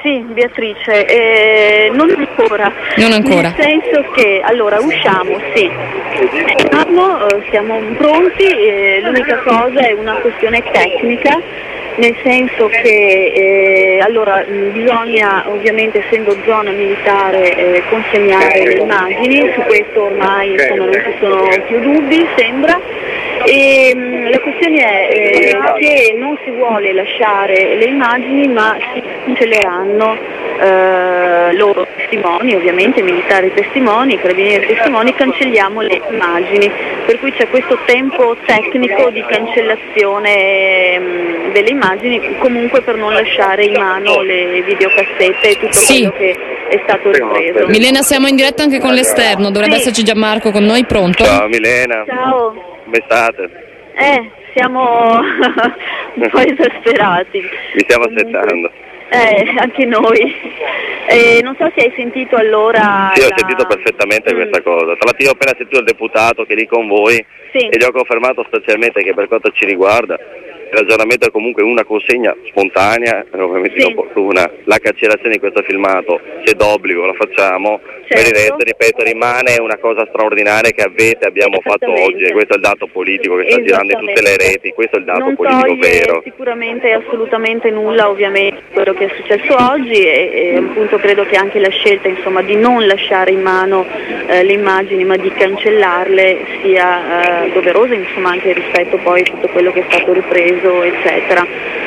Sì, Beatrice, non ancora. Nel senso che, allora, usciamo, sì. Siamo pronti, l'unica cosa è una questione tecnica, nel senso che allora bisogna, ovviamente essendo zona militare, consegnare le immagini, su questo ormai insomma non ci sono più dubbi, sembra. E la questione è che non si vuole lasciare le immagini, ma si cancelleranno loro testimoni, ovviamente militari testimoni, carabinieri testimoni, cancelliamo le immagini, per cui c'è questo tempo tecnico di cancellazione delle immagini, comunque per non lasciare in mano le videocassette e tutto quello che è stato ripreso. Milena, siamo in diretta anche con l'esterno, dovrebbe esserci Gianmarco con noi, pronto? Ciao Milena. Ciao. Come state? Siamo un po' esasperati. Vi stiamo aspettando. Anche noi. Non so se hai sentito allora. Sì, ho sentito perfettamente questa cosa. Tra l'altro io ho appena sentito il deputato che è lì con voi e gli ho confermato specialmente che per quanto ci riguarda il ragionamento è comunque una consegna spontanea, ovviamente inopportuna. La cancellazione di questo filmato, se d'obbligo la facciamo, per il resto, ripeto, rimane una cosa straordinaria che abbiamo fatto oggi, e questo è il dato politico che sta girando in tutte le reti, questo è il dato politico vero. Sicuramente assolutamente nulla ovviamente quello che è successo oggi e appunto credo che anche la scelta insomma di non lasciare in mano le immagini ma di cancellarle sia doverosa, insomma, anche rispetto poi a tutto quello che è stato ripreso eccetera.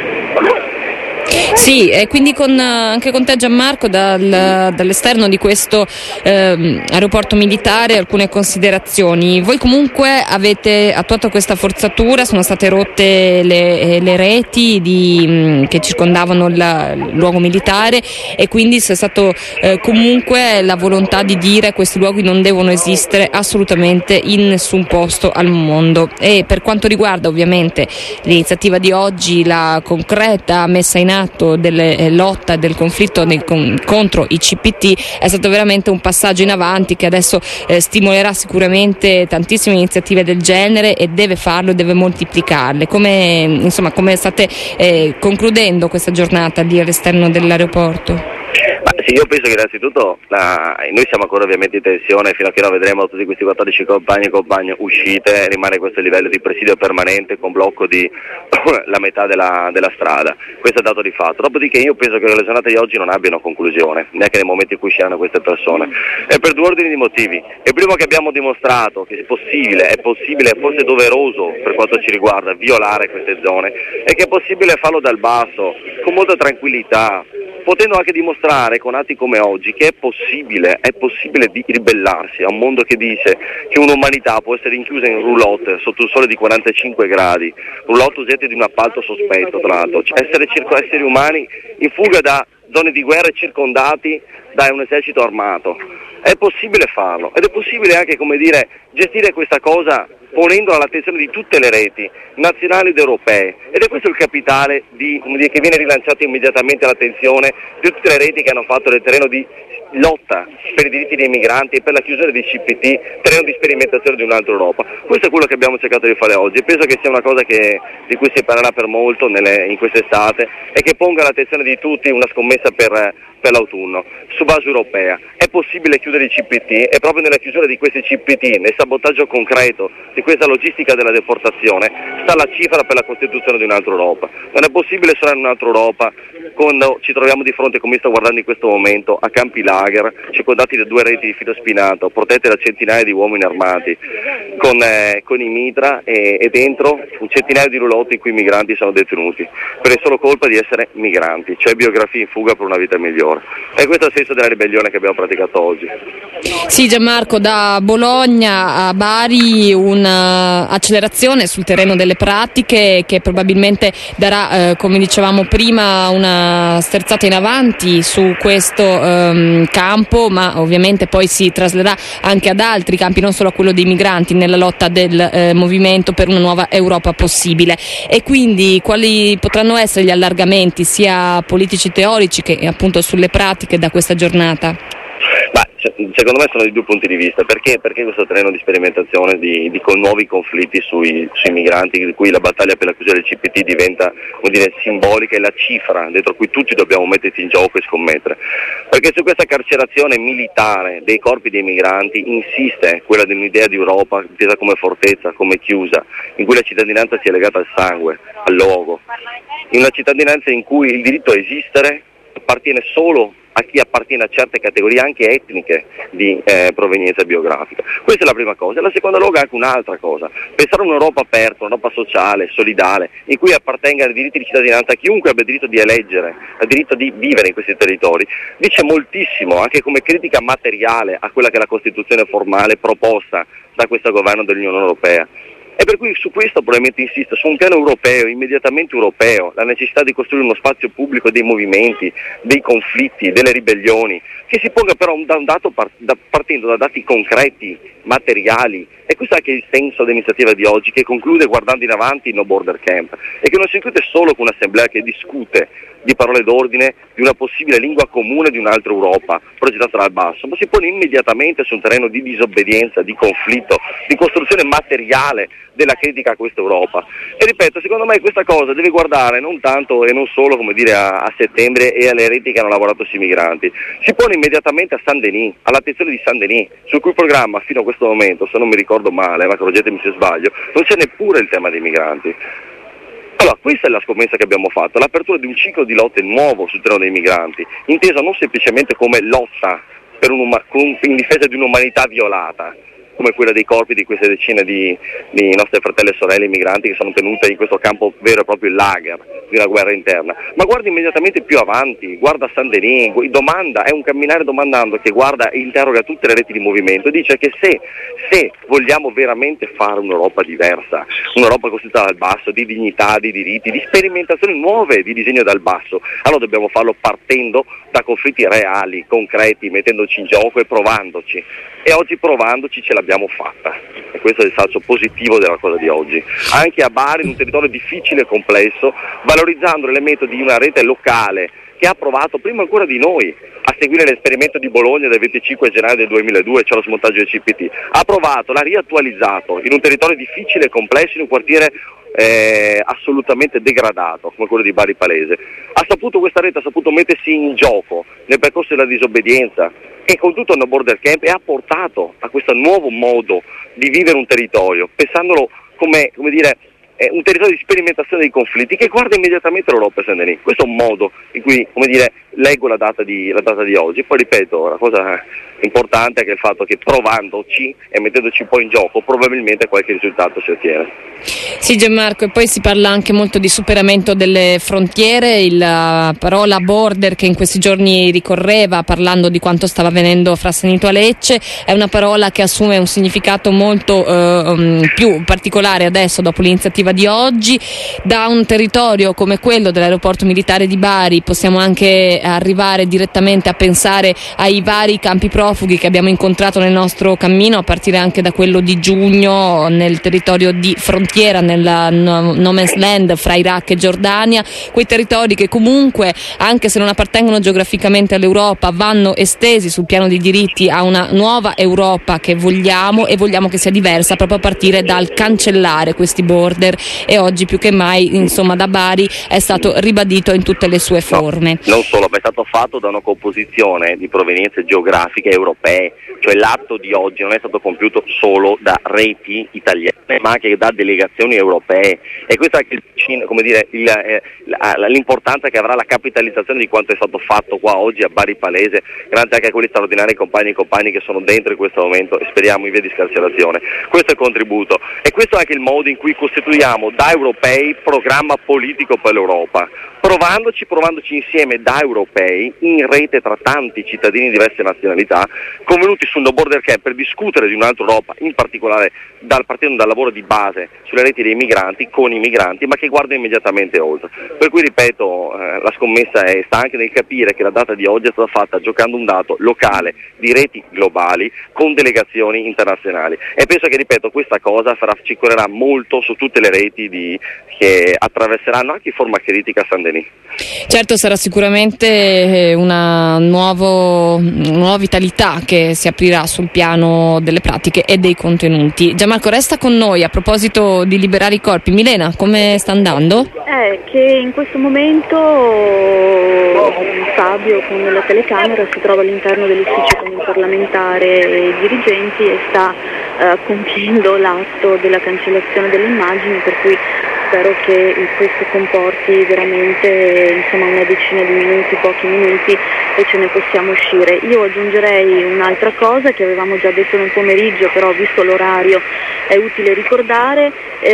Sì, e quindi anche con te Gianmarco dall'esterno di questo aeroporto militare alcune considerazioni. Voi comunque avete attuato questa forzatura, sono state rotte le reti che circondavano il luogo militare e quindi c'è stato comunque la volontà di dire questi luoghi non devono esistere assolutamente in nessun posto al mondo. E per quanto riguarda ovviamente l'iniziativa di oggi, la concreta messa in atto delle lotta del conflitto contro i CPT è stato veramente un passaggio in avanti che adesso stimolerà sicuramente tantissime iniziative del genere e deve farlo, deve moltiplicarle. Come state concludendo questa giornata lì all'esterno dell'aeroporto? Sì, io penso che innanzitutto noi siamo ancora ovviamente in tensione fino a che non vedremo tutti questi 14 compagni e compagne uscite, rimane questo livello di presidio permanente con blocco di la metà della strada, questo è dato di fatto. Dopodiché io penso che le giornate di oggi non abbiano conclusione, neanche nel momento in cui usciranno queste persone, e per due ordini di motivi. Il primo, che abbiamo dimostrato che è possibile e forse doveroso per quanto ci riguarda violare queste zone e che è possibile farlo dal basso, con molta tranquillità, potendo anche dimostrare con atti come oggi che è possibile di ribellarsi a un mondo che dice che un'umanità può essere rinchiusa in roulotte sotto un sole di 45 gradi, roulotte oggetto di un appalto sospetto tra l'altro, esseri umani in fuga da zone di guerra circondati da un esercito armato. È possibile farlo ed è possibile anche, gestire questa cosa ponendola all'attenzione di tutte le reti nazionali ed europee, ed è questo il capitale che viene rilanciato immediatamente all'attenzione di tutte le reti che hanno fatto del terreno di lotta per i diritti dei migranti e per la chiusura dei CPT, terreno di sperimentazione di un'altra Europa. Questo è quello che abbiamo cercato di fare oggi e penso che sia una cosa di cui si parlerà per molto in quest'estate e che ponga all'attenzione di tutti una scommessa per l'autunno su base europea. È possibile chiudere i CPT e proprio nella chiusura di questi CPT, nel sabotaggio concreto di questa logistica della deportazione, sta la cifra per la costituzione di un'altra Europa. Non è possibile suonare un'altra Europa quando ci troviamo di fronte, come sto guardando in questo momento, a campi lager, circondati da 2 reti di filo spinato, protette da centinaia di uomini armati, con i mitra e dentro un centinaio di roulotte in cui i migranti sono detenuti, per il solo colpa di essere migranti, cioè biografie in fuga per una vita migliore. E questo è il senso della ribellione che abbiamo praticato oggi. Sì, Gianmarco, da Bologna a Bari un'accelerazione sul terreno delle pratiche che probabilmente darà, come dicevamo prima, una sterzata in avanti su questo campo, ma ovviamente poi si traslerà anche ad altri campi, non solo a quello dei migranti, nella lotta del movimento per una nuova Europa possibile. E quindi quali potranno essere gli allargamenti sia politici teorici che appunto sulle pratiche da questa giornata? secondo me sono di due punti di vista. Perché questo terreno di sperimentazione con nuovi conflitti sui migranti, di cui la battaglia per la chiusura del CPT diventa, come dire, simbolica, e la cifra dentro cui tutti dobbiamo metterci in gioco e scommettere? Perché su questa carcerazione militare dei corpi dei migranti insiste quella di un'idea di Europa intesa come fortezza, come chiusa, in cui la cittadinanza sia legata al sangue, al luogo, in una cittadinanza in cui il diritto a esistere appartiene solo a chi appartiene a certe categorie anche etniche di provenienza biografica. Questa è la prima cosa. E la seconda luogo è anche un'altra cosa: pensare a un'Europa aperta, un'Europa sociale, solidale, in cui appartengano i diritti di cittadinanza a chiunque abbia diritto di eleggere, il diritto di vivere in questi territori, dice moltissimo anche come critica materiale a quella che è la Costituzione formale proposta da questo governo dell'Unione Europea. E per cui su questo probabilmente insisto, su un piano europeo, immediatamente europeo, la necessità di costruire uno spazio pubblico dei movimenti, dei conflitti, delle ribellioni, che si ponga però partendo da dati concreti, materiali. E questo è anche il senso dell'iniziativa di oggi, che conclude guardando in avanti il No Border Camp, e che non si conclude solo con un'assemblea che discute di parole d'ordine di una possibile lingua comune di un'altra Europa progettata dal basso, ma si pone immediatamente su un terreno di disobbedienza, di conflitto, di costruzione materiale della critica a questa Europa. E ripeto, secondo me questa cosa deve guardare non tanto e non solo, come dire, a settembre e alle reti che hanno lavorato sui migranti, si pone immediatamente a Saint-Denis, all'attenzione di Saint-Denis, sul cui programma fino a questo momento, se non mi ricordo male, ma correggetemi se sbaglio, non c'è neppure il tema dei migranti. Allora, questa è la scommessa che abbiamo fatto, l'apertura di un ciclo di lotte nuovo sul terreno dei migranti, inteso non semplicemente come lotta in difesa di un'umanità violata, come quella dei corpi di queste decine di nostre fratelli e sorelle immigranti che sono tenute in questo campo vero e proprio il lager di una guerra interna, ma guarda immediatamente più avanti, guarda Saint-Denis, domanda, è un camminare domandando che guarda e interroga tutte le reti di movimento, e dice che se vogliamo veramente fare un'Europa diversa, un'Europa costituita dal basso, di dignità, di diritti, di sperimentazioni nuove, di disegno dal basso, allora dobbiamo farlo partendo da conflitti reali, concreti, mettendoci in gioco e provandoci. E oggi provandoci ce l'abbiamo fatta, e questo è il salto positivo della cosa di oggi, anche a Bari, in un territorio difficile e complesso, valorizzando l'elemento di una rete locale che ha provato prima ancora di noi a seguire l'esperimento di Bologna del 25 gennaio del 2002, cioè lo smontaggio del CPT, ha provato, l'ha riattualizzato in un territorio difficile e complesso, in un quartiere assolutamente degradato come quello di Bari Palese. Questa rete ha saputo mettersi in gioco nel percorso della disobbedienza, e con tutto il No Border Camp, e ha portato a questo nuovo modo di vivere un territorio, pensandolo come dire, un territorio di sperimentazione dei conflitti che guarda immediatamente l'Europa e Saint-Denis. Questo è un modo in cui, come dire, leggo la data di oggi. Poi ripeto, la cosa importante è che il fatto che provandoci e mettendoci un po' in gioco probabilmente qualche risultato si ottiene. Sì, Gianmarco, e poi si parla anche molto di superamento delle frontiere, la parola border che in questi giorni ricorreva parlando di quanto stava avvenendo fra Sanito e Lecce è una parola che assume un significato molto più particolare adesso dopo l'iniziativa di oggi. Da un territorio come quello dell'aeroporto militare di Bari possiamo anche arrivare direttamente a pensare ai vari campi profughi che abbiamo incontrato nel nostro cammino, a partire anche da quello di giugno nel territorio di frontiera, nella no man's land fra Iraq e Giordania, quei territori che comunque, anche se non appartengono geograficamente all'Europa, vanno estesi sul piano dei diritti a una nuova Europa che vogliamo, e vogliamo che sia diversa proprio a partire dal cancellare questi border, e oggi più che mai, insomma, da Bari è stato ribadito in tutte le sue forme. Non solo, ma è stato fatto da una composizione di provenienze geografiche europee, cioè l'atto di oggi non è stato compiuto solo da reti italiane, ma anche da delegazioni europee, e questo è anche, come dire, l'importanza che avrà la capitalizzazione di quanto è stato fatto qua oggi a Bari Palese, grazie anche a quelli straordinari compagni e compagni che sono dentro in questo momento, e speriamo in via di scarcerazione. Questo è il contributo, e questo è anche il modo in cui costituiamo da europei programma politico per l'Europa, provandoci insieme da europei, in rete tra tanti cittadini di diverse nazionalità, convenuti sul No Border Camp per discutere di un'altra Europa, in particolare partendo dal lavoro di base sulle reti dei migranti, con i migranti, ma che guarda immediatamente oltre. Per cui ripeto, la scommessa sta anche nel capire che la data di oggi è stata fatta giocando un dato locale di reti globali con delegazioni internazionali, e penso che, ripeto, questa cosa circolerà molto su tutte le reti che attraverseranno anche in forma critica Saint-Denis. immagini. Certo, sarà sicuramente una nuova vitalità che si aprirà sul piano delle pratiche e dei contenuti. Gianmarco, resta con noi a proposito di liberare i corpi. Milena, come sta andando? Che in questo momento Fabio con la telecamera si trova all'interno dell'ufficio con il parlamentare e i dirigenti e sta compiendo l'atto della cancellazione delle immagini, per cui spero che questo comporti veramente una decina di minuti, pochi minuti, e ce ne possiamo uscire. Io aggiungerei un'altra cosa che avevamo già detto nel pomeriggio, però visto l'orario è utile ricordare.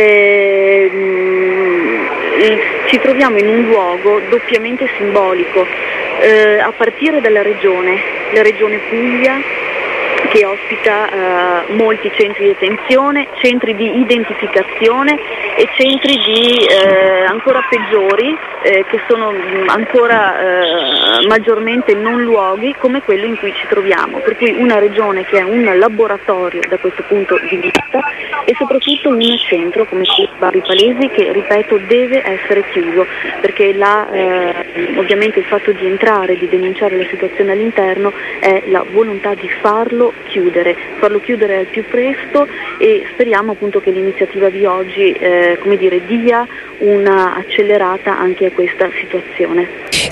Ci troviamo in un luogo doppiamente simbolico, a partire dalla regione, la regione Puglia, che ospita molti centri di detenzione, centri di identificazione e centri di ancora peggiori, che sono ancora maggiormente non luoghi come quello in cui ci troviamo, per cui una regione che è un laboratorio da questo punto di vista e soprattutto un centro come Bari Palesi che, ripeto, deve essere chiuso, perché ovviamente il fatto di entrare, di denunciare la situazione all'interno è la volontà di farlo chiudere al più presto, e speriamo appunto che l'iniziativa di oggi dia una accelerata anche a questa situazione.